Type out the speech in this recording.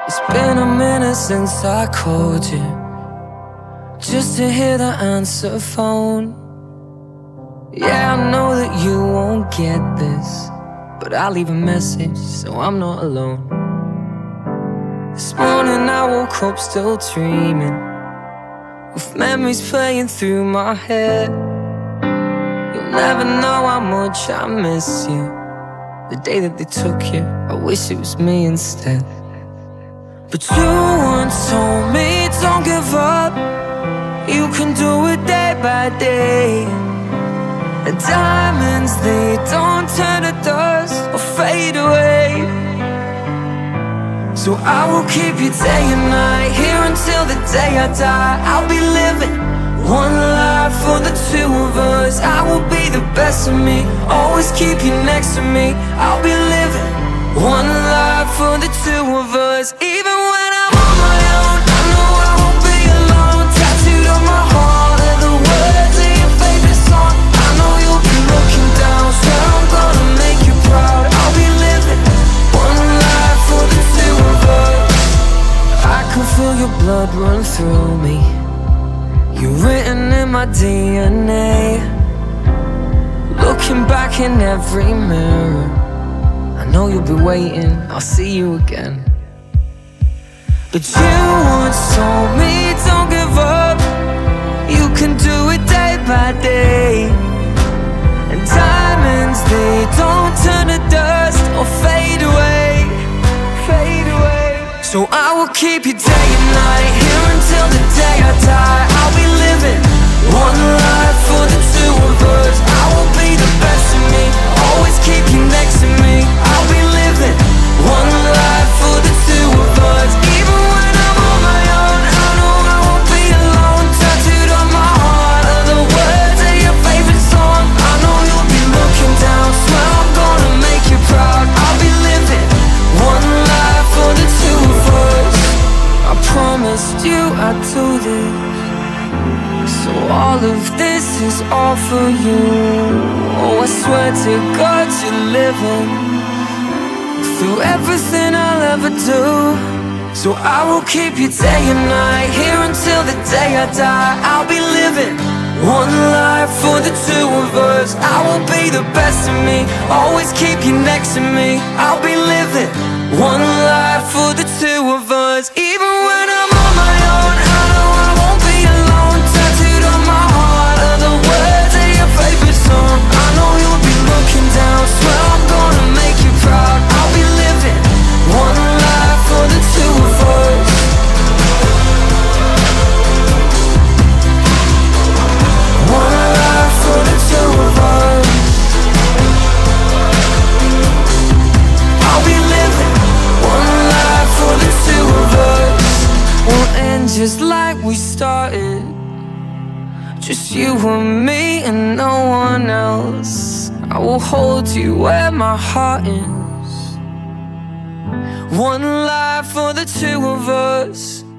It's been a minute since I called you, just to hear the answer phone. Yeah, I know that you won't get this, but I'll leave a message so I'm not alone. This morning I woke up still dreaming, with memories playing through my head. You'll never know how much I miss you. The day that they took you, I wish it was me instead. But you once told me, don't give up, you can do it day by day. And diamonds, they don't turn to dust or fade away. So I will keep you day and night, here until the day I die. I'll be living one life for the two of us. I will be the best of me, always keep you next to me. I'll be living one life for the two of us. Even when I'm on my own, I know I won't be alone. Tattooed on my heart are the words of your favorite song. I know you'll be looking down, swear I'm gonna make you proud. I'll be living one life for the two of us. I can feel your blood run through me, you're written in my DNA. Looking back in every mirror, I know you'll be waiting, I'll see you again. But you once told me, don't give up, you can do it day by day. And diamonds, they don't turn to dust or fade away, fade away. So I will keep you day and night, here until the day I die. I'll be living one life for the two of us. I will be the best of me, always keep you next to me. I'll be living one life for the two of us. Even when I'm on my own, I know I won't be alone. Tattooed on my heart are the words of your favorite song. I know you'll be looking down, swear I'm gonna make you proud. I'll be living one life for the two of us. I promised you I'd do this, so all of this is all for you. Oh, I swear to God you're living through everything I'll ever do. So I will keep you day and night, here until the day I die. I'll be living one life for the two of us. I will be the best of me, always keep you next to me. I'll be living one life for the two of us. Even when I'm on my own, I know I won't be alone. Tattooed on my heart are the words of your favorite song. I know you'll be looking down, swear I'm gonna make you proud. I'll be living one life for the two of us. One life for the two of us. I'll be living one life for the two of us. We'll end just like we started, just you and me and no one else. I will hold you where my heart is. One life for the two of us.